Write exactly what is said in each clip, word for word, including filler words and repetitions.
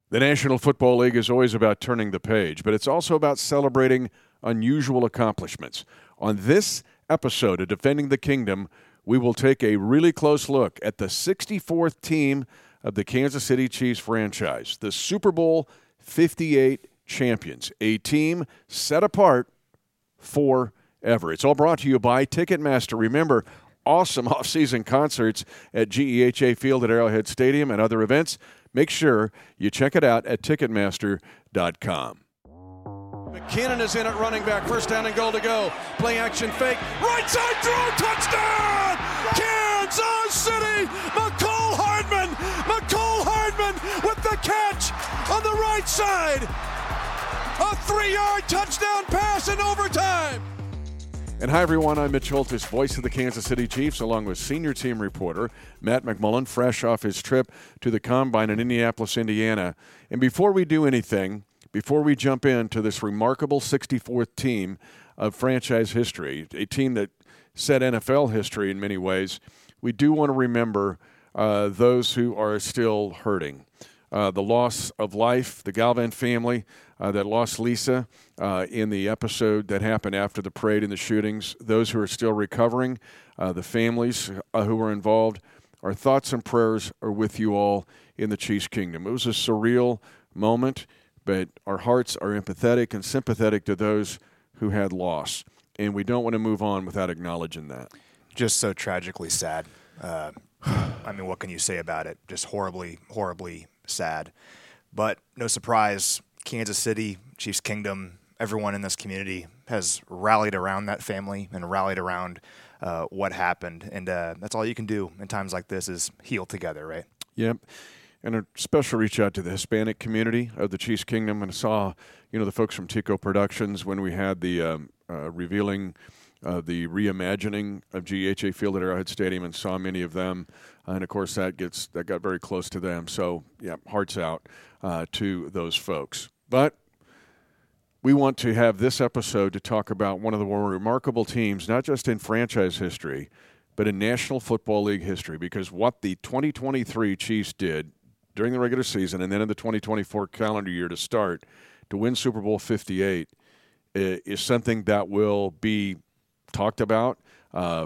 The National Football League is always about turning the page, but it's also about celebrating unusual accomplishments. On this episode of Defending the Kingdom, we will take a really close look at the sixty-fourth team of the Kansas City Chiefs franchise, the Super Bowl fifty-eight champions, a team set apart forever. It's all brought to you by Ticketmaster. Remember, awesome off-season concerts at G E H A Field at Arrowhead Stadium and other events. Make sure you check it out at Ticketmaster dot com. McKinnon is in at running back. First down and goal to go. Play action fake. Right side throw. Touchdown! Kansas City! McCole Hardman! McCole Hardman with the catch on the right side. A three-yard touchdown pass in overtime. And hi, everyone. I'm Mitch Holthus, voice of the Kansas City Chiefs, along with senior team reporter Matt McMullen, fresh off his trip to the Combine in Indianapolis, Indiana. And before we do anything, before we jump into this remarkable sixty-fourth team of franchise history, a team that set N F L history in many ways, we do want to remember uh, those who are still hurting. Uh, the loss of life, the Galvan family uh, that lost Lisa uh, in the episode that happened after the parade and the shootings, those who are still recovering, uh, the families uh, who were involved, our thoughts and prayers are with you all in the Chiefs Kingdom. It was a surreal moment, but our hearts are empathetic and sympathetic to those who had loss, and we don't want to move on without acknowledging that. Just so tragically sad. Uh, I mean, what can you say about it? Just horribly, horribly sad. But no surprise, Kansas City, Chiefs Kingdom, everyone in this community has rallied around that family and rallied around uh, what happened. And uh, that's all you can do in times like this is heal together, right? Yep. And a special reach out to the Hispanic community of the Chiefs Kingdom. And I saw, you know, the folks from Tico Productions when we had the um, uh, revealing Uh, the reimagining of G E H A Field at Arrowhead Stadium, and saw many of them, uh, and of course that gets that got very close to them. So yeah, hearts out uh, to those folks. But we want to have this episode to talk about one of the more remarkable teams, not just in franchise history, but in National Football League history. Because what the twenty twenty-three Chiefs did during the regular season, and then in the twenty twenty-four calendar year to start, to win Super Bowl fifty-eight, is something that will be talked about uh,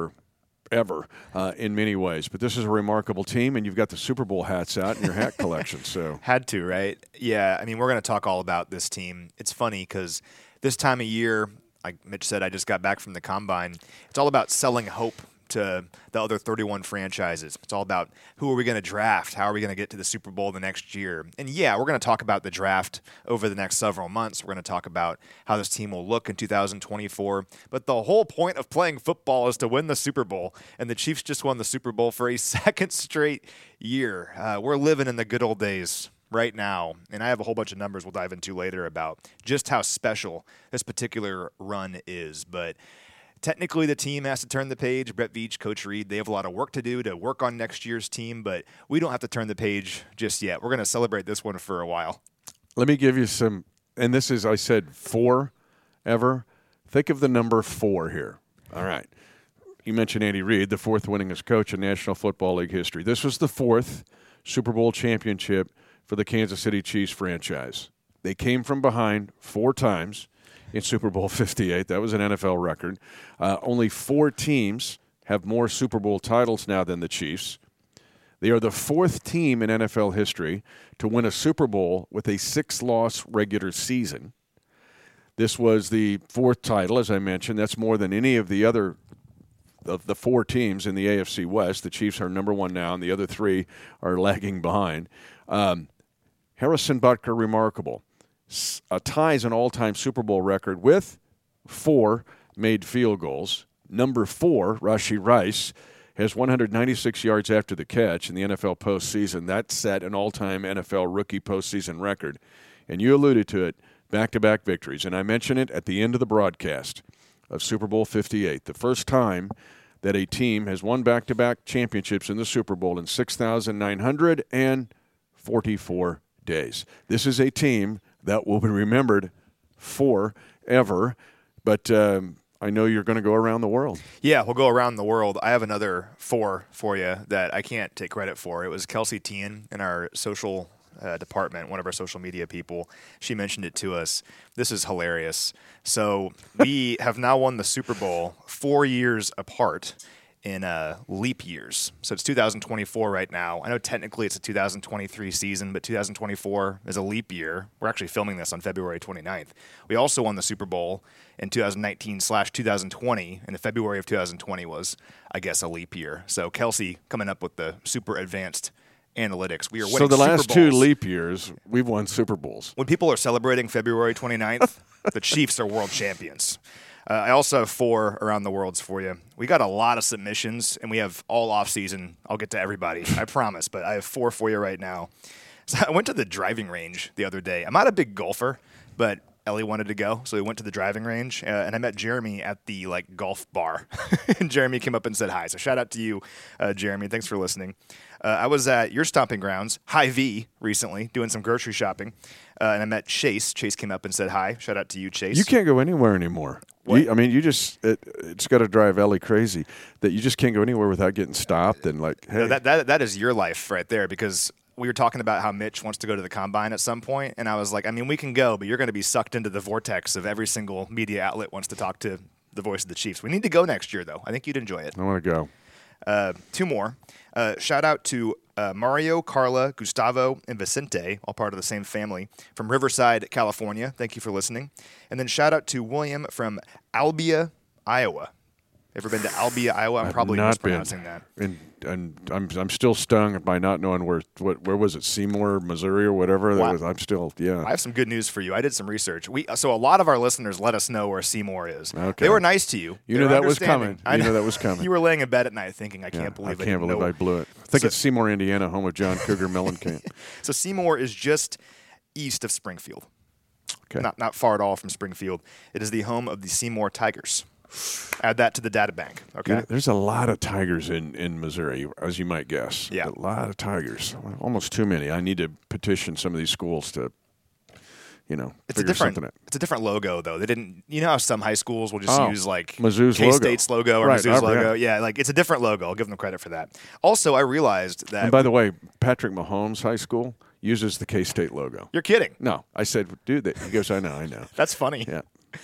forever uh, in many ways. But this is a remarkable team, and you've got the Super Bowl hats out in your hat collection. So Had to, right? Yeah, I mean, we're going to talk all about this team. It's funny because this time of year, like Mitch said, I just got back from the Combine. It's all about selling hope to the other thirty-one franchises. It's all about who are we going to draft? How are we going to get to the Super Bowl the next year? And yeah, we're going to talk about the draft over the next several months. We're going to talk about how this team will look in two thousand twenty-four. But the whole point of playing football is to win the Super Bowl. And the Chiefs just won the Super Bowl for a second straight year. Uh, we're living in the good old days right now. And I have a whole bunch of numbers we'll dive into later about just how special this particular run is. But technically, the team has to turn the page. Brett Veach, Coach Reed, they have a lot of work to do to work on next year's team, but we don't have to turn the page just yet. We're going to celebrate this one for a while. Let me give you some, and this is, I said, four ever. Think of the number four here. All right. You mentioned Andy Reid, the fourth winningest coach in National Football League history. This was the fourth Super Bowl championship for the Kansas City Chiefs franchise. They came from behind four times in Super Bowl fifty-eight. That was an N F L record. Uh, only four teams have more Super Bowl titles now than the Chiefs. They are the fourth team in N F L history to win a Super Bowl with a six-loss regular season. This was the fourth title, as I mentioned. That's more than any of the other of the four teams in the A F C West. The Chiefs are number one now, and the other three are lagging behind. Um, Harrison Butker, remarkable. Uh, ties an all-time Super Bowl record with four made field goals. Number four, Rashee Rice, has one hundred ninety-six yards after the catch in the N F L postseason. That set an all-time N F L rookie postseason record. And you alluded to it, back-to-back victories. And I mentioned it at the end of the broadcast of Super Bowl fifty-eight, the first time that a team has won back-to-back championships in the Super Bowl in six thousand nine hundred forty-four days. This is a team that will be remembered forever. But um, I know you're going to go around the world. Yeah, we'll go around the world. I have another four for you that I can't take credit for. It was Kelsey Tien in our social uh, department, one of our social media people. She mentioned it to us. This is hilarious. So we have now won the Super Bowl four years apart in uh, leap years. So it's two thousand twenty-four right now. I know technically it's a two thousand twenty-three season, but two thousand twenty-four is a leap year. We're actually filming this on February twenty-ninth. We also won the Super Bowl in two thousand nineteen slash two thousand twenty, and the February of two thousand twenty was, I guess, a leap year. So Kelsey coming up with the super advanced analytics. We are winning So the Super last two Bowls. leap years, we've won Super Bowls. When people are celebrating February twenty-ninth, the Chiefs are world champions. Uh, I also have four around the worlds for you. We got a lot of submissions, and we have all off season. I'll get to everybody, I promise, but I have four for you right now. So I went to the driving range the other day. I'm not a big golfer, but Ellie wanted to go, so we went to the driving range, uh, and I met Jeremy at the like golf bar. And Jeremy came up and said hi. So shout out to you, uh, Jeremy. Thanks for listening. Uh, I was at your stomping grounds, Hy-Vee, recently, doing some grocery shopping, uh, and I met Chase. Chase came up and said hi. Shout out to you, Chase. You can't go anywhere anymore. You, I mean, you just, it, it's got to drive Ellie crazy that you just can't go anywhere without getting stopped and like, hey. No, that, that, that is your life right there, because we were talking about how Mitch wants to go to the Combine at some point, and I was like, I mean, we can go, but you're going to be sucked into the vortex of every single media outlet wants to talk to the voice of the Chiefs. We need to go next year, though. I think you'd enjoy it. I want to go. Uh, two more. Uh, shout out to uh, Mario, Carla, Gustavo, and Vicente, all part of the same family, from Riverside, California. Thank you for listening. And then shout out to William from Albia, Iowa. Ever been to Albia, Iowa? I'm I've probably not mispronouncing been. that. And and I'm I'm still stung by not knowing where what where was it, Seymour, Missouri, or whatever. That Wow. was, I'm still yeah. I have some good news for you. I did some research. We so a lot of our listeners let us know where Seymour is. Okay. They were nice to you. You They knew were that was understanding. coming. I You knew that was coming. You were laying in bed at night thinking, I can't Yeah, believe I I can't didn't believe know. I blew it. I think So- it's Seymour, Indiana, home of John Cougar Mellencamp. So Seymour is just east of Springfield. Okay. Not not far at all from Springfield. It is the home of the Seymour Tigers. Add that to the data bank. Okay. Yeah, there's a lot of tigers in, in Missouri, as you might guess. Yeah. A lot of tigers. Almost too many. I need to petition some of these schools to, you know, It's a figure different. something out. It's a different logo though. They didn't. You know how some high schools will just Oh, use like Mizzou's K-State's logo, or Right, Mizzou's oh, logo. yeah. Yeah, like it's a different logo. I'll give them credit for that. Also, I realized that. And by the way, Patrick Mahomes High School uses the K-State logo. You're kidding. No, I said, dude, that. He goes, I know, I know. That's funny. Yeah.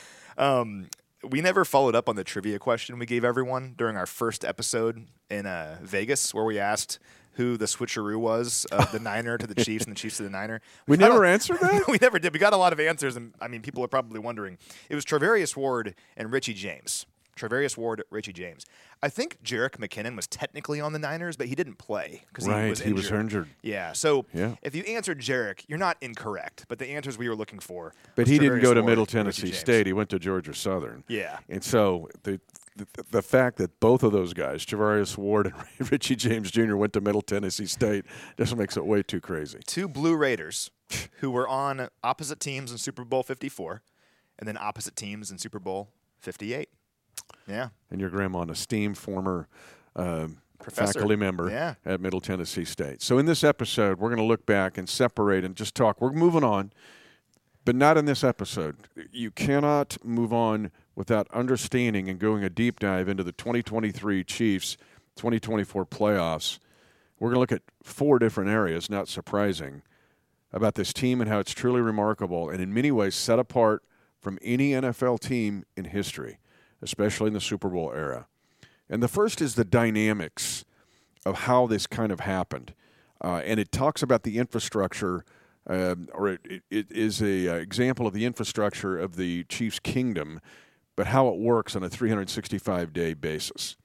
Um, we never followed up on the trivia question we gave everyone during our first episode in uh, Vegas, where we asked who the switcheroo was of the Niner to the Chiefs and the Chiefs to the Niner. We got never a- answered that? We never did. We got a lot of answers, and I mean, people are probably wondering. It was Travarius Ward and Richie James. Travarius Ward, Richie James. I think Jerick McKinnon was technically on the Niners, but he didn't play because Right, he was he injured. was injured. Yeah. So Yeah. if you answered Jerick, you're not incorrect, but the answers we were looking for. But was he didn't go Travarius to Ward Middle and Richie Tennessee James. State. He went to Georgia Southern. Yeah. And so the the, the fact that both of those guys, Travarius Ward and Richie James Junior, went to Middle Tennessee State just makes it way too crazy. Two Blue Raiders who were on opposite teams in Super Bowl fifty-four and then opposite teams in Super Bowl fifty-eight. Yeah. And your grandma, an esteemed former um, Professor. faculty member Yeah. at Middle Tennessee State. So in this episode, we're going to look back and separate and just talk. We're moving on, but not in this episode. You cannot move on without understanding and going a deep dive into the twenty twenty-three Chiefs twenty twenty-four playoffs. We're going to look at four different areas, not surprising, about this team and how it's truly remarkable and in many ways set apart from any N F L team in history, especially in the Super Bowl era. And the first is the dynamics of how this kind of happened. Uh, and it talks about the infrastructure, um, or it, it, it is an uh, example of the infrastructure of the Chiefs' kingdom, but how it works on a three hundred sixty-five day basis.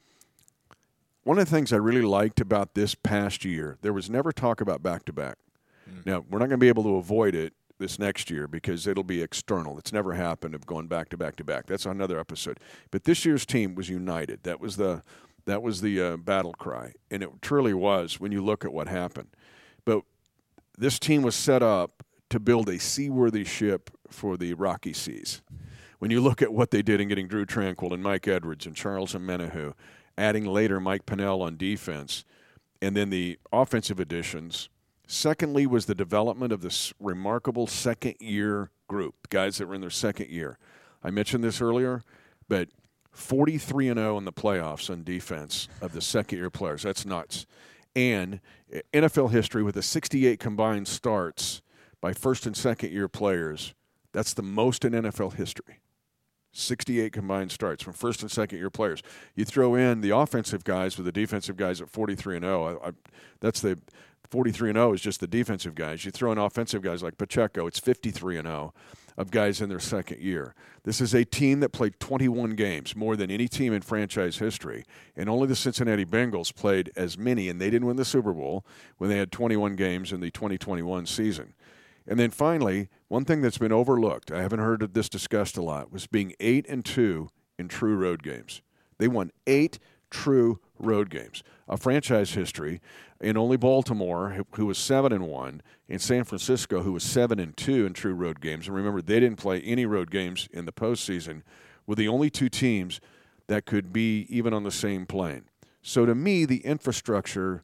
One of the things I really liked about this past year, there was never talk about back-to-back. Mm. Now, we're not going to be able to avoid it this next year because it'll be external. It's never happened of going back to back to back. That's another episode. But this year's team was united. That was the that was the uh, battle cry, and it truly was when you look at what happened. But this team was set up to build a seaworthy ship for the rocky seas. When you look at what they did in getting Drew Tranquill and Mike Edwards and Charles Omenihu, adding later Mike Pennell on defense, and then the offensive additions. Secondly was the development of this remarkable second-year group, guys that were in their second year. I mentioned this earlier, but forty-three and oh in the playoffs on defense of the second-year players. That's nuts. And N F L history with the sixty-eight combined starts by first and second year players, that's the most in N F L history. sixty-eight combined starts from first and second year players. You throw in the offensive guys with the defensive guys at forty-three and oh. I, I, that's the forty-three and oh is just the defensive guys. You throw in offensive guys like Pacheco, it's fifty-three and oh of guys in their second year. This is a team that played twenty-one games, more than any team in franchise history, and only the Cincinnati Bengals played as many, and they didn't win the Super Bowl when they had twenty-one games in the twenty twenty-one season. And then finally, one thing that's been overlooked, I haven't heard of this discussed a lot, was being eight and two in true road games. They won eight true road games. A franchise history in only Baltimore, who was seven and one, and San Francisco, who was seven and two in true road games. And remember, they didn't play any road games in the postseason, were the only two teams that could be even on the same plane. So to me, the infrastructure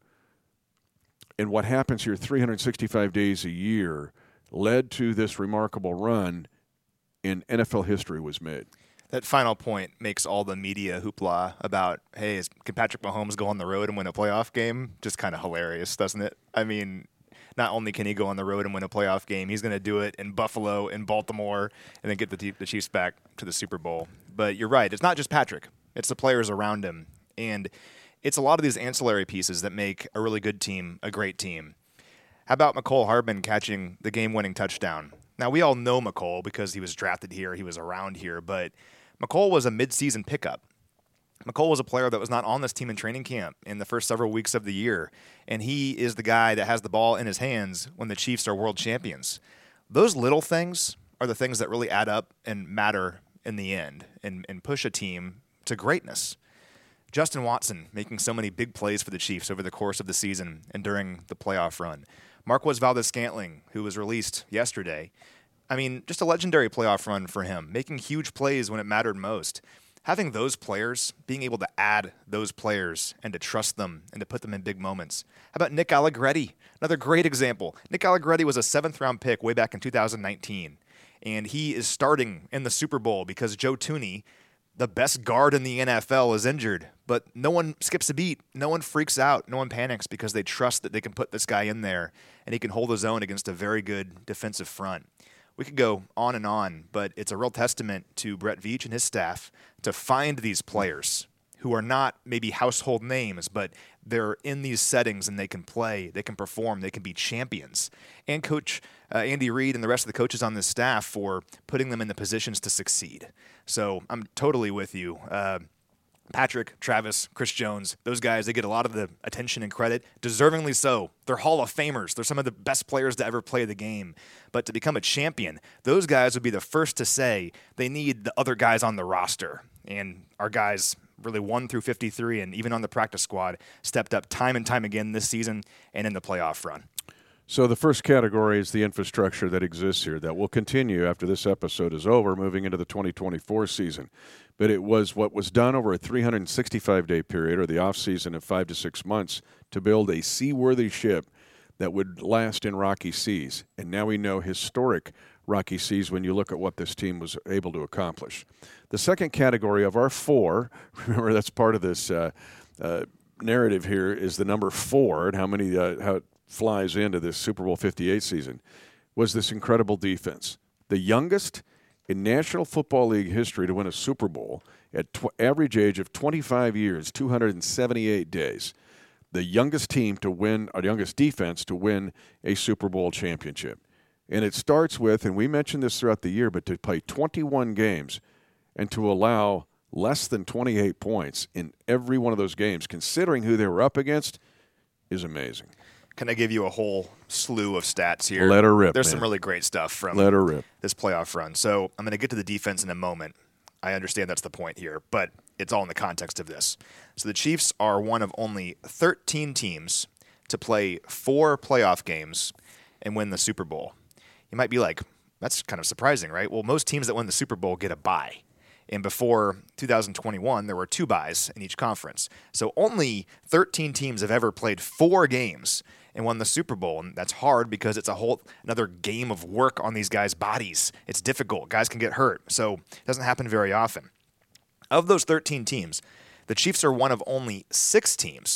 and what happens here three hundred sixty-five days a year led to this remarkable run in N F L history was made. That final point makes all the media hoopla about, hey, is, can Patrick Mahomes go on the road and win a playoff game? Just kind of hilarious, doesn't it? I mean, not only can he go on the road and win a playoff game, he's going to do it in Buffalo, in Baltimore, and then get the, the Chiefs back to the Super Bowl. But you're right. It's not just Patrick. It's the players around him. And it's a lot of these ancillary pieces that make a really good team a great team. How about Mecole Hardman catching the game-winning touchdown? Now, we all know Mecole because he was drafted here, he was around here, but Mecole was a mid-season pickup. Mecole was a player that was not on this team in training camp in the first several weeks of the year, and he is the guy that has the ball in his hands when the Chiefs are world champions. Those little things are the things that really add up and matter in the end and, and push a team to greatness. Justin Watson making so many big plays for the Chiefs over the course of the season and during the playoff run. Marquez Valdes-Scantling, who was released yesterday. I mean, just a legendary playoff run for him, making huge plays when it mattered most. Having those players, being able to add those players and to trust them and to put them in big moments. How about Nick Allegretti? Another great example. Nick Allegretti was a seventh-round pick way back in two thousand nineteen, and he is starting in the Super Bowl because Joe Thuney, the best guard in the N F L, is injured. But no one skips a beat. No one freaks out. No one panics because they trust that they can put this guy in there and he can hold his own against a very good defensive front. We could go on and on, but it's a real testament to Brett Veach and his staff to find these players who are not maybe household names, but they're in these settings and they can play, they can perform, they can be champions. And Coach uh, Andy Reid and the rest of the coaches on this staff for putting them in the positions to succeed. So I'm totally with you. Uh, Patrick, Travis, Chris Jones, those guys, they get a lot of the attention and credit, deservingly so. They're Hall of Famers. They're some of the best players to ever play the game. But to become a champion, those guys would be the first to say they need the other guys on the roster. And our guys really one through fifty-three and even on the practice squad stepped up time and time again this season and in the playoff run. So the first category is the infrastructure that exists here that will continue after this episode is over, moving into the twenty twenty-four season. But it was what was done over a three hundred sixty-five day period, or the off-season of five to six months, to build a seaworthy ship that would last in rocky seas. And now we know historic rocky seas when you look at what this team was able to accomplish. The second category of our four, remember that's part of this uh, uh, narrative here, is the number four and how many uh, how it flies into this Super Bowl fifty-eight season, was this incredible defense. The youngest in National Football League history to win a Super Bowl at tw- average age of twenty-five years, two hundred seventy-eight days. The youngest team to win, or youngest defense to win a Super Bowl championship. And it starts with, and we mentioned this throughout the year, but to play twenty-one games and to allow less than twenty-eight points in every one of those games, considering who they were up against, is amazing. Can I give you a whole slew of stats here? Let her rip, There's man. some really great stuff from Let her rip. this playoff run. So I'm going to get to the defense in a moment. I understand that's the point here, but it's all in the context of this. So the Chiefs are one of only thirteen teams to play four playoff games and win the Super Bowl. You might be like, that's kind of surprising, right? Well, most teams that win the Super Bowl get a bye. And before two thousand twenty-one, there were two byes in each conference. So only thirteen teams have ever played four games and won the Super Bowl. And that's hard because it's a whole another game of work on these guys' bodies. It's difficult. Guys can get hurt. So it doesn't happen very often. Of those thirteen teams, the Chiefs are one of only six teams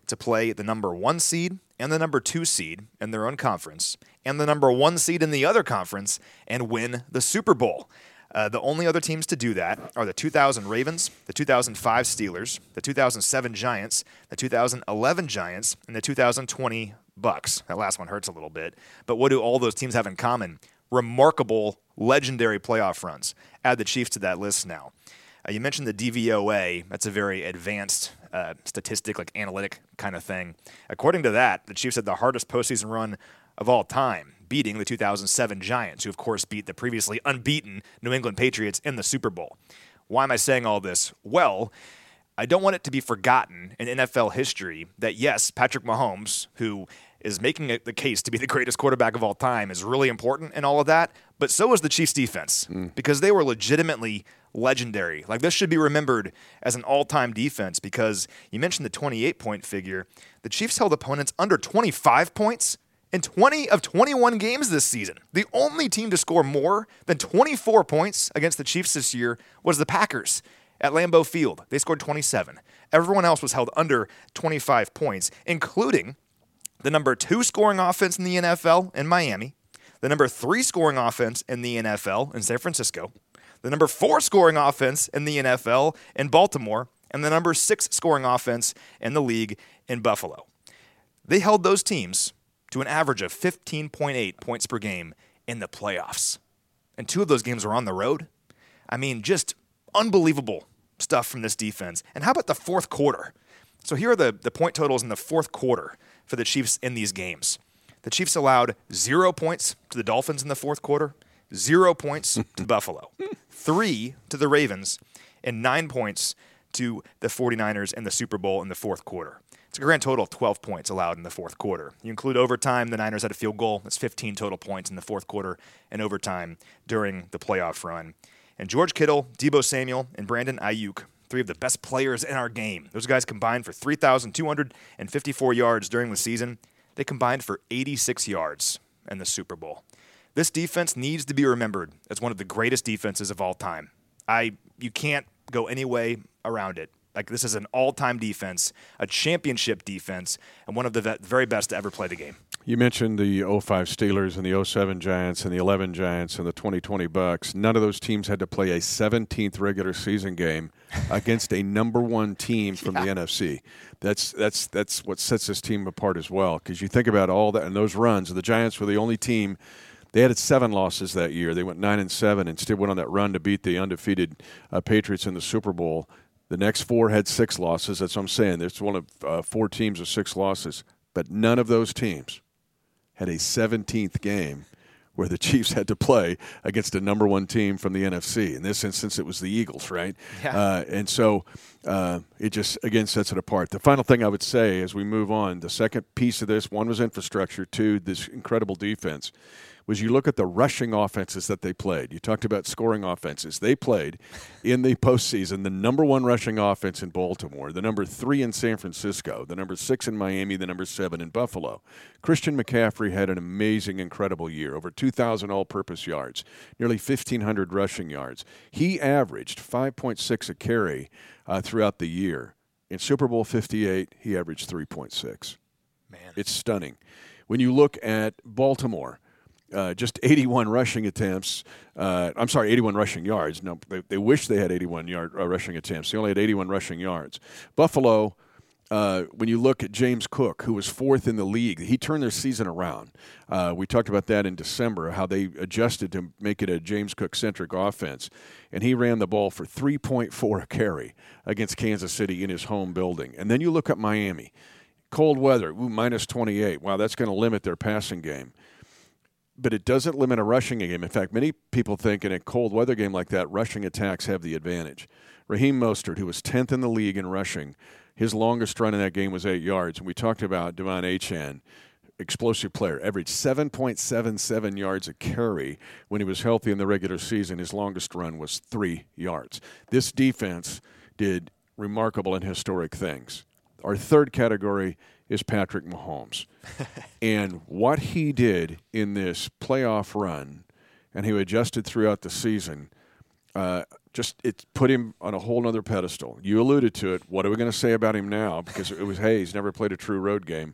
to play the number one seed and the number two seed in their own conference and the number one seed in the other conference and win the Super Bowl. Uh, the only other teams to do that are the two thousand Ravens, the two thousand five Steelers, the two thousand seven Giants, the two thousand eleven Giants, and the two thousand twenty Bucks. That last one hurts a little bit. But what do all those teams have in common? Remarkable, legendary playoff runs. Add the Chiefs to that list now. Uh, you mentioned the D V O A. That's a very advanced uh, statistic, like analytic kind of thing. According to that, the Chiefs had the hardest postseason run of all time, beating the two thousand seven Giants, who, of course, beat the previously unbeaten New England Patriots in the Super Bowl. Why am I saying all this? Well, I don't want it to be forgotten in N F L history that, yes, Patrick Mahomes, who is making it the case to be the greatest quarterback of all time, is really important and all of that, but so is the Chiefs' defense, mm. because they were legitimately legendary. Like, this should be remembered as an all-time defense, because you mentioned the twenty-eight point figure. The Chiefs held opponents under twenty-five points in twenty of twenty-one games this season. The only team to score more than twenty-four points against the Chiefs this year was the Packers at Lambeau Field. They scored twenty-seven. Everyone else was held under twenty-five points, including the number two scoring offense in the N F L in Miami, the number three scoring offense in the N F L in San Francisco, the number four scoring offense in the N F L in Baltimore, and the number six scoring offense in the league in Buffalo. They held those teams to an average of fifteen point eight points per game in the playoffs. And two of those games were on the road. I mean, just unbelievable stuff from this defense. And how about the fourth quarter? So here are the, the point totals in the fourth quarter for the Chiefs in these games. The Chiefs allowed zero points to the Dolphins in the fourth quarter, zero points to Buffalo, three to the Ravens, and nine points to the 49ers in the Super Bowl in the fourth quarter. It's a grand total of twelve points allowed in the fourth quarter. You include overtime, the Niners had a field goal. That's fifteen total points in the fourth quarter and overtime during the playoff run. And George Kittle, Deebo Samuel, and Brandon Ayuk, three of the best players in our game. Those guys combined for three thousand two hundred fifty-four yards during the season. They combined for eighty-six yards in the Super Bowl. This defense needs to be remembered as one of the greatest defenses of all time. I you can't go any way around it. Like, this is an all-time defense, a championship defense, and one of the very best to ever play the game. You mentioned the oh five Steelers and the oh seven Giants and the eleven Giants and the twenty twenty Bucks. None of those teams had to play a seventeenth regular season game against a number one team from yeah. the N F C. That's that's that's what sets this team apart as well, because you think about all that and those runs. The Giants were the only team. They had seven losses that year. They went nine and seven and still went on that run to beat the undefeated uh, Patriots in the Super Bowl. The next four had six losses. That's what I'm saying. There's one of uh, four teams with six losses, but none of those teams had a seventeenth game where the Chiefs had to play against a number one team from the N F C. In this instance, it was the Eagles, right? Yeah. Uh, and so uh, it just, again, sets it apart. The final thing I would say as we move on, the second piece of this, one was infrastructure, two, this incredible defense, was you look at the rushing offenses that they played. You talked about scoring offenses. They played in the postseason the number one rushing offense in Baltimore, the number three in San Francisco, the number six in Miami, the number seven in Buffalo. Christian McCaffrey had an amazing, incredible year, over two thousand all-purpose yards, nearly fifteen hundred rushing yards. He averaged five point six a carry uh, throughout the year. In Super Bowl fifty-eight, he averaged three point six. Man. It's stunning. When you look at Baltimore, Uh, just eighty-one rushing attempts. Uh, I'm sorry, eighty-one rushing yards. No, they, they wish they had eighty-one yard uh, rushing attempts. They only had eighty-one rushing yards. Buffalo, uh, when you look at James Cook, who was fourth in the league, he turned their season around. Uh, we talked about that in December, how they adjusted to make it a James Cook-centric offense. And he ran the ball for three point four a carry against Kansas City in his home building. And then you look at Miami. Cold weather, ooh, minus twenty-eight. Wow, that's going to limit their passing game. But it doesn't limit a rushing game. In fact, many people think in a cold weather game like that, rushing attacks have the advantage. Raheem Mostert, who was tenth in the league in rushing, his longest run in that game was eight yards. And we talked about Devon Achane, explosive player, averaged seven point seven seven yards a carry when he was healthy in the regular season. His longest run was three yards. This defense did remarkable and historic things. Our third category is Patrick Mahomes. And what he did in this playoff run, and he adjusted throughout the season, uh, just it put him on a whole nother pedestal. You alluded to it. What are we going to say about him now? Because it was, hey, he's never played a true road game.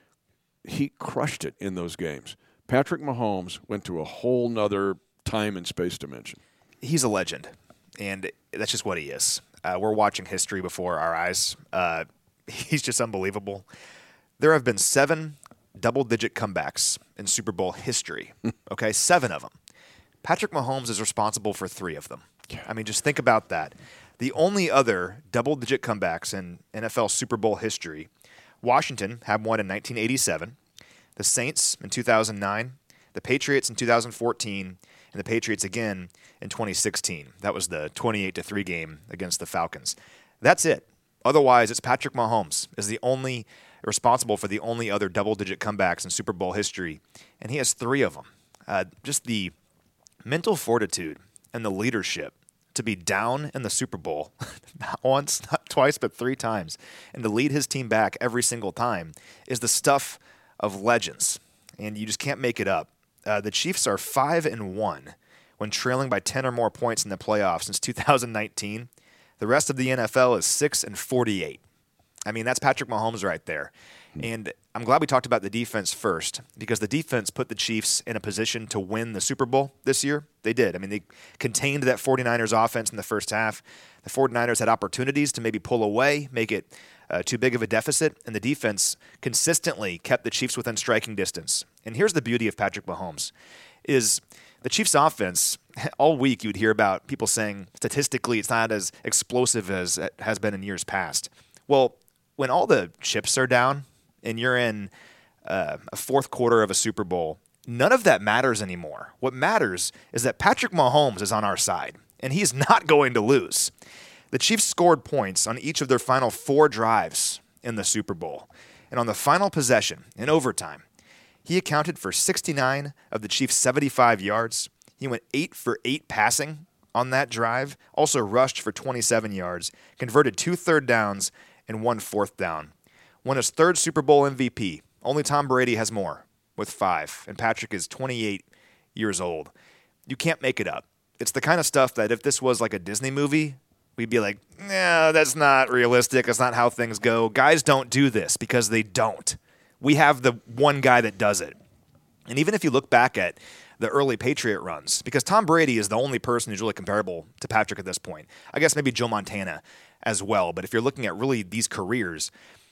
He crushed it in those games. Patrick Mahomes went to a whole nother time and space dimension. He's a legend, and that's just what he is. Uh, we're watching history before our eyes. Uh, he's just unbelievable. There have been seven double-digit comebacks in Super Bowl history, okay? Seven of them. Patrick Mahomes is responsible for three of them. I mean, just think about that. The only other double-digit comebacks in N F L Super Bowl history, Washington had one in nineteen eighty-seven, the Saints in two thousand nine, the Patriots in two thousand fourteen, and the Patriots again in twenty sixteen. That was the twenty-eight to three game against the Falcons. That's it. Otherwise, it's Patrick Mahomes is the only responsible for the only other double-digit comebacks in Super Bowl history, and he has three of them. Uh, just the mental fortitude and the leadership to be down in the Super Bowl, not once, not twice, but three times, and to lead his team back every single time is the stuff of legends, and you just can't make it up. Uh, the Chiefs are five and one when trailing by ten or more points in the playoffs since two thousand nineteen. The rest of the N F L is six and forty-eight. I mean, that's Patrick Mahomes right there. And I'm glad we talked about the defense first, because the defense put the Chiefs in a position to win the Super Bowl this year. They did. I mean, they contained that 49ers offense in the first half. The 49ers had opportunities to maybe pull away, make it uh, too big of a deficit, and the defense consistently kept the Chiefs within striking distance. And here's the beauty of Patrick Mahomes, is the Chiefs offense, all week you would hear about people saying statistically it's not as explosive as it has been in years past. Well, when all the chips are down and you're in uh, a fourth quarter of a Super Bowl, none of that matters anymore. What matters is that Patrick Mahomes is on our side, and he's not going to lose. The Chiefs scored points on each of their final four drives in the Super Bowl. And on the final possession, in overtime, he accounted for sixty-nine of the Chiefs' seventy-five yards. He went eight for eight passing on that drive, also rushed for twenty-seven yards, converted two third downs, and one fourth down. Won his third Super Bowl M V P. Only Tom Brady has more, with five, and Patrick is twenty-eight years old. You can't make it up. It's the kind of stuff that if this was like a Disney movie, we'd be like, nah, that's not realistic. That's not how things go. Guys don't do this because they don't. We have the one guy that does it. And even if you look back at the early Patriot runs, because Tom Brady is the only person who's really comparable to Patrick at this point. I guess maybe Joe Montana as well. But if you're looking at really these careers,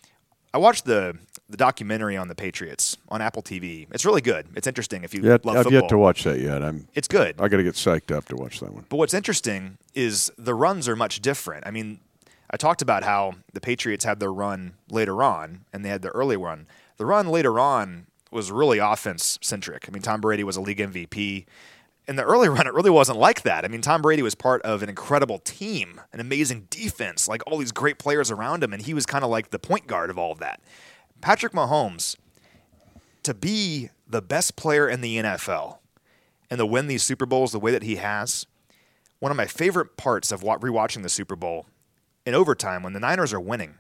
I watched the the documentary on the Patriots on Apple T V. It's really good. It's interesting if you yet, love I've football. yet to watch that yet. I'm. It's good. I got to get psyched up to watch that one. But what's interesting is the runs are much different. I mean, I talked about how the Patriots had their run later on, and they had their early run. The run later on was really offense-centric. I mean, Tom Brady was a league M V P. In the early run, it really wasn't like that. I mean, Tom Brady was part of an incredible team, an amazing defense, like all these great players around him, and he was kind of like the point guard of all of that. Patrick Mahomes, to be the best player in the N F L and to win these Super Bowls the way that he has, one of my favorite parts of rewatching the Super Bowl, in overtime, when the Niners are winning,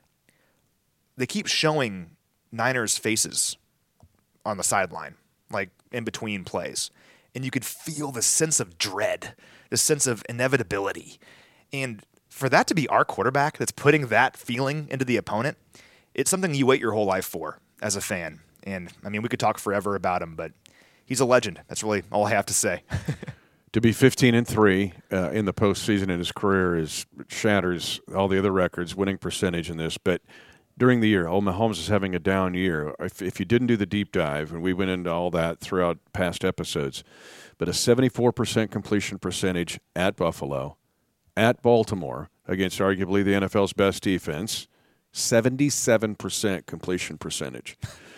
they keep showing Niners' faces on the sideline, like in between plays. And you could feel the sense of dread, the sense of inevitability. And for that to be our quarterback that's putting that feeling into the opponent, it's something you wait your whole life for as a fan. And, I mean, we could talk forever about him, but he's a legend. That's really all I have to say. To be fifteen and three uh, in the postseason in his career is shatters all the other records, winning percentage in this. But during the year, oh, Mahomes is having a down year. If, if you didn't do the deep dive, and we went into all that throughout past episodes, but a seventy-four percent completion percentage at Buffalo, at Baltimore, against arguably the N F L's best defense, seventy-seven percent completion percentage.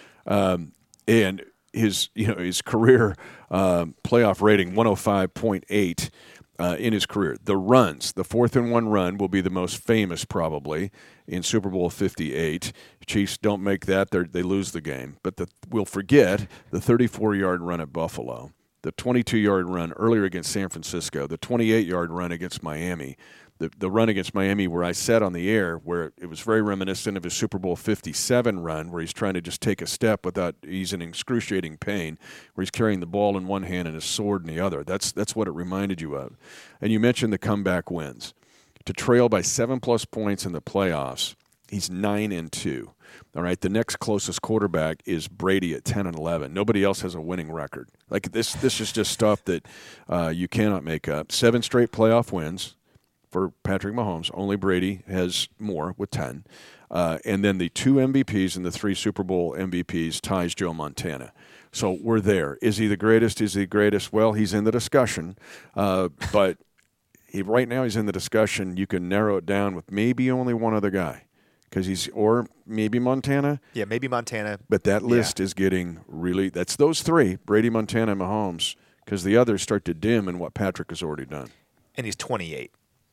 Um, and his, you know, his career um, playoff rating, one oh five point eight uh, in his career. The runs, the fourth and one run will be the most famous probably in Super Bowl fifty-eight. Chiefs don't make that, they lose the game. But the, we'll forget the thirty-four-yard run at Buffalo, the twenty-two-yard run earlier against San Francisco, the twenty-eight-yard run against Miami, the the run against Miami, where I said on the air, where it was very reminiscent of his Super Bowl fifty-seven run, where he's trying to just take a step without he's in excruciating pain, where he's carrying the ball in one hand and his sword in the other. That's that's what it reminded you of. And you mentioned the comeback wins. To trail by seven plus points in the playoffs, he's nine and two. All right, the next closest quarterback is Brady at ten and eleven. Nobody else has a winning record. Like this, this is just stuff that uh, you cannot make up. Seven straight playoff wins for Patrick Mahomes. Only Brady has more with ten. Uh, and then the two M V Ps and the three Super Bowl M V Ps ties Joe Montana. So we're there. Is he the greatest? Is he the greatest? Well, he's in the discussion, uh, but he, right now he's in the discussion. You can narrow it down with maybe only one other guy. Because he's, or maybe Montana. Yeah, maybe Montana. But that list yeah. is getting really, that's those three, Brady, Montana, and Mahomes, because the others start to dim in what Patrick has already done. And he's twenty-eight.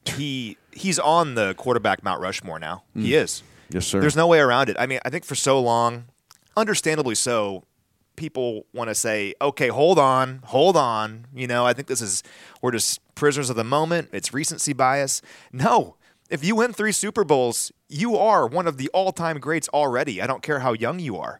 He He's on the quarterback Mount Rushmore now. Mm. He is. Yes, sir. There's no way around it. I mean, I think for so long, understandably so, people want to say, okay, hold on, hold on. You know, I think this is, we're just prisoners of the moment. It's recency bias. No. If you win three Super Bowls, you are one of the all-time greats already. I don't care how young you are.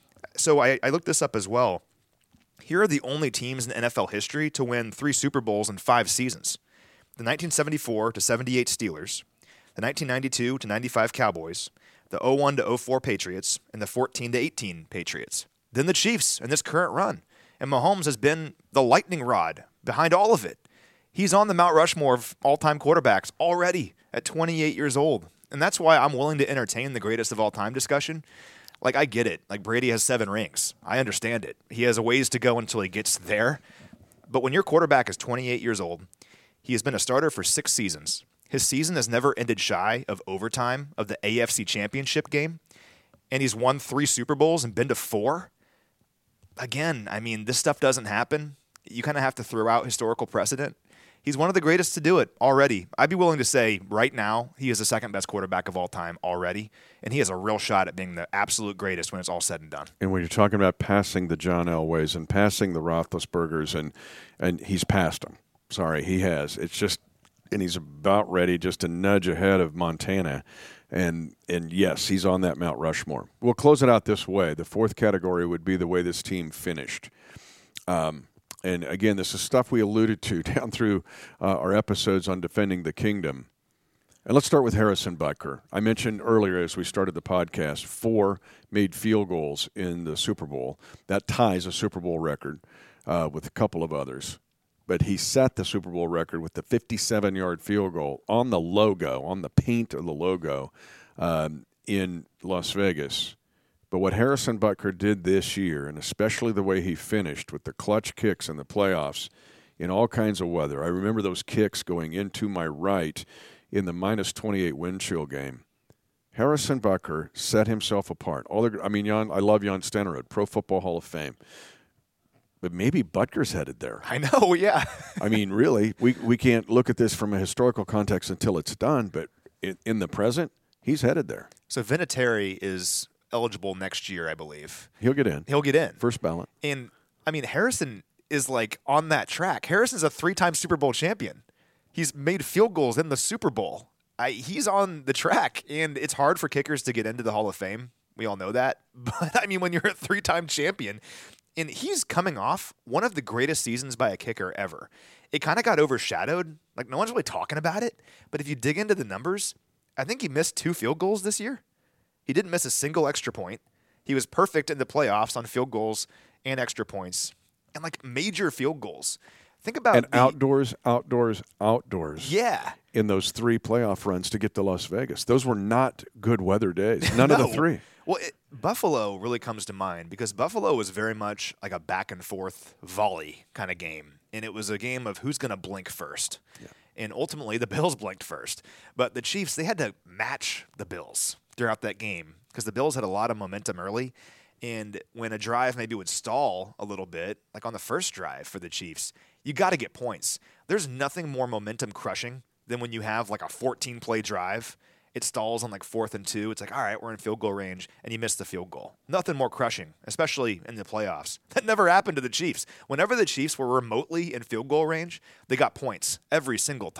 So I, I looked this up as well. Here are the only teams in N F L history to win three Super Bowls in five seasons. The nineteen seventy-four to seventy-eight Steelers, the nineteen ninety-two to ninety-five Cowboys, the oh one to oh four Patriots, and the fourteen to eighteen Patriots. Then the Chiefs in this current run. And Mahomes has been the lightning rod behind all of it. He's on the Mount Rushmore of all-time quarterbacks already at twenty-eight years old. And that's why I'm willing to entertain the greatest of all time discussion. Like, I get it. Like, Brady has seven rings. I understand it. He has a ways to go until he gets there. But when your quarterback is twenty-eight years old, he has been a starter for six seasons. His season has never ended shy of overtime of the A F C Championship game. And he's won three Super Bowls and been to four. Again, I mean, this stuff doesn't happen. You kind of have to throw out historical precedent. He's one of the greatest to do it already. I'd be willing to say right now he is the second best quarterback of all time already, and he has a real shot at being the absolute greatest when it's all said and done. And when you're talking about passing the John Elways and passing the Roethlisbergers, and and he's passed them. Sorry, he has. It's just, and he's about ready just to nudge ahead of Montana. And and yes, he's on that Mount Rushmore. We'll close it out this way. The fourth category would be the way this team finished. Um, and again, this is stuff we alluded to down through uh, our episodes on defending the kingdom. And let's start with Harrison Butker. I mentioned earlier as we started the podcast, four made field goals in the Super Bowl. That ties a Super Bowl record uh, with a couple of others. But he set the Super Bowl record with the fifty-seven-yard field goal on the logo, on the paint of the logo um, in Las Vegas. But what Harrison Butker did this year, and especially the way he finished with the clutch kicks in the playoffs in all kinds of weather. I remember those kicks going into my right in the minus twenty-eight wind chill game. Harrison Butker set himself apart. All the, I mean, Jan, I love Jan Stenerud, Pro Football Hall of Fame. But maybe Butker's headed there. I know, yeah. I mean, really, we we can't look at this from a historical context until it's done, but in, in the present, he's headed there. So Vinatieri is eligible next year, I believe. He'll get in. He'll get in. First ballot. And, I mean, Harrison is, like, on that track. Harrison's a three-time Super Bowl champion. He's made field goals in the Super Bowl. I, he's on the track, and it's hard for kickers to get into the Hall of Fame. We all know that. But, I mean, when you're a three-time champion, and he's coming off one of the greatest seasons by a kicker ever. It kind of got overshadowed. Like, no one's really talking about it. But if you dig into the numbers, I think he missed two field goals this year. He didn't miss a single extra point. He was perfect in the playoffs on field goals and extra points. And, like, major field goals. Think about And the, outdoors, outdoors, outdoors. Yeah. In those three playoff runs to get to Las Vegas. Those were not good weather days. None no. of the three. Well, it, Buffalo really comes to mind because Buffalo was very much like a back-and-forth volley kind of game. And it was a game of who's going to blink first. Yeah. And ultimately, the Bills blinked first. But the Chiefs, they had to match the Bills throughout that game because the Bills had a lot of momentum early. And when a drive maybe would stall a little bit, like on the first drive for the Chiefs, you got to get points. There's nothing more momentum crushing than when you have like a fourteen-play drive. It stalls on like fourth and two. It's like, all right, we're in field goal range, and you miss the field goal. Nothing more crushing, especially in the playoffs. That never happened to the Chiefs. Whenever the Chiefs were remotely in field goal range, they got points every single time.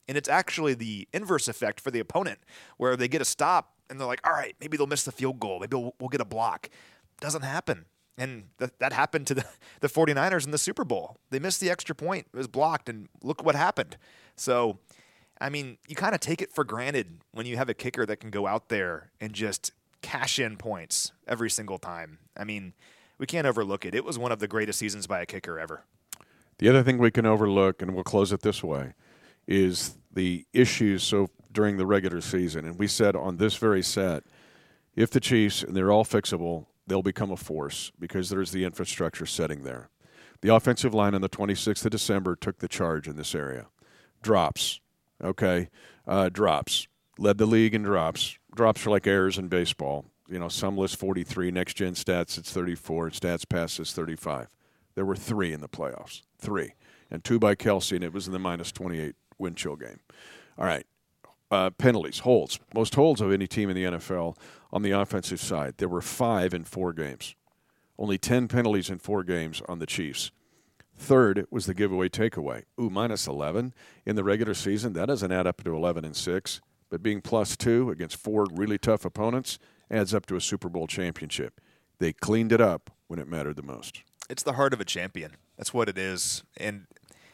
And it's actually the inverse effect for the opponent, where they get a stop and they're like, all right, maybe they'll miss the field goal. Maybe we'll, we'll get a block. Doesn't happen. And th- that happened to the, the 49ers in the Super Bowl. They missed the extra point. It was blocked, and look what happened. So, I mean, you kind of take it for granted when you have a kicker that can go out there and just cash in points every single time. I mean, we can't overlook it. It was one of the greatest seasons by a kicker ever. The other thing we can overlook, and we'll close it this way, is the issues so during the regular season. And we said on this very set, if the Chiefs, and they're all fixable, they'll become a force because there's the infrastructure setting there. The offensive line on the twenty-sixth of December took the charge in this area. Drops, okay, uh, drops. Led the league in drops. Drops are like errors in baseball. You know, some list forty-three. Next Gen Stats, it's thirty-four. Stats Pass is thirty-five. There were three in the playoffs. Three. And two by Kelsey, and it was in the minus twenty-eight wind chill game. All right. Uh, penalties, holds. Most holds of any team in the N F L on the offensive side. There were five in four games. Only ten penalties in four games on the Chiefs. Third was the giveaway takeaway. Ooh, minus eleven in the regular season. That doesn't add up to eleven and six. But being plus two against four really tough opponents adds up to a Super Bowl championship. They cleaned it up when it mattered the most. It's the heart of a champion. That's what it is. And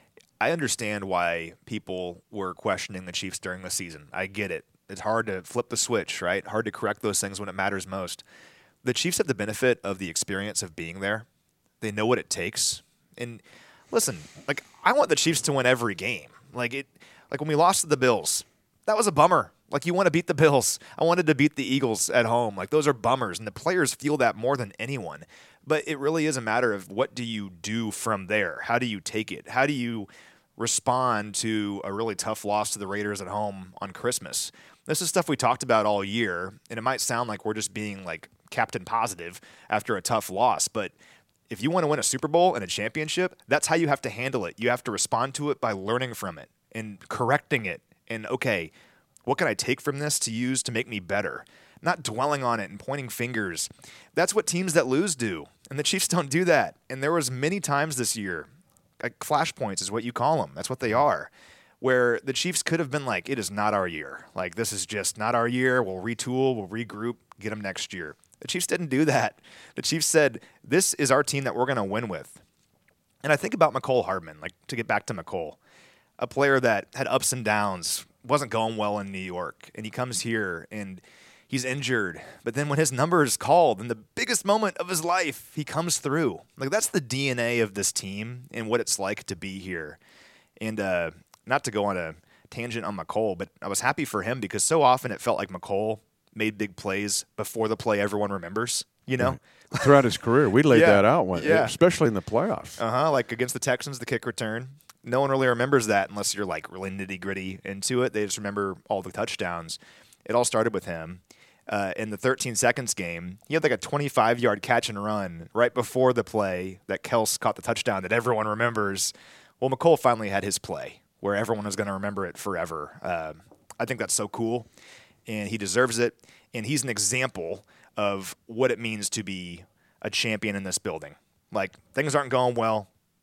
I understand why people were questioning the Chiefs during the season. I get it. It's hard to flip the switch, right? Hard to correct those things when it matters most. The Chiefs have the benefit of the experience of being there. They know what it takes. And listen, like I want the Chiefs to win every game. Like it like when we lost to the Bills, that was a bummer. Like you want to beat the Bills. I wanted to beat the Eagles at home. Like those are bummers, and the players feel that more than anyone. But it really is a matter of what do you do from there? How do you take it? How do you respond to a really tough loss to the Raiders at home on Christmas? This is stuff we talked about all year, and it might sound like we're just being like Captain Positive after a tough loss, but if you want to win a Super Bowl and a championship, that's how you have to handle it. You have to respond to it by learning from it and correcting it. And, okay, what can I take from this to use to make me better? Not dwelling on it and pointing fingers. That's what teams that lose do, and the Chiefs don't do that. And there was many times this year, like flashpoints is what you call them. That's what they are, where the Chiefs could have been like, it is not our year. Like, this is just not our year. We'll retool, we'll regroup, get them next year. The Chiefs didn't do that. The Chiefs said, this is our team that we're going to win with. And I think about Mecole Hardman, like to get back to Mecole, a player that had ups and downs, wasn't going well in New York, and he comes here and he's injured. But then when his number is called in the biggest moment of his life, he comes through. Like that's the D N A of this team and what it's like to be here. And uh, not to go on a tangent on Mecole, but I was happy for him because so often it felt like Mecole made big plays before the play everyone remembers, you know? Right. Throughout his career, we laid yeah, that out, one, yeah. especially in the playoffs. Uh-huh, like against the Texans, the kick return. No one really remembers that unless you're like really nitty-gritty into it. They just remember all the touchdowns. It all started with him. Uh, in the thirteen seconds game, he had like a twenty-five-yard catch and run right before the play that Kels caught the touchdown that everyone remembers. Well, Mecole finally had his play where everyone was going to remember it forever. Uh, I think that's so cool. And he deserves it, and he's an example of what it means to be a champion in this building. Like, things aren't going well,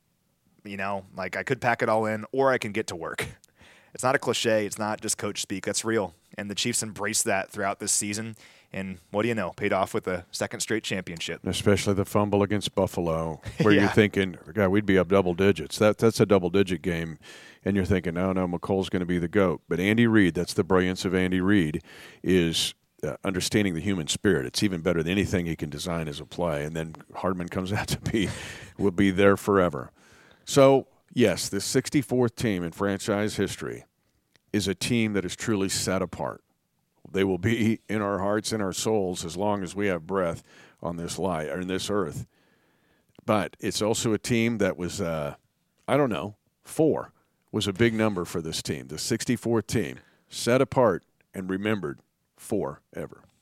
you know, like I could pack it all in, or I can get to work. It's not a cliche. It's not just coach speak. That's real. And the Chiefs embraced that throughout this season, and what do you know, paid off with a second straight championship. Especially the fumble against Buffalo, where yeah. you're thinking, God, we'd be up double digits. That That's a double-digit game. And you're thinking, no, no, Mecole's going to be the GOAT. But Andy Reid, that's the brilliance of Andy Reid, is uh, understanding the human spirit. It's even better than anything he can design as a play. And then Hardman comes out to be, will be there forever. So, yes, the sixty-fourth team in franchise history is a team that is truly set apart. They will be in our hearts and our souls as long as we have breath on this lie or in this earth. But it's also a team that was, uh, I don't know, four. Was a big number for this team. The sixty-fourth team, set apart and remembered forever.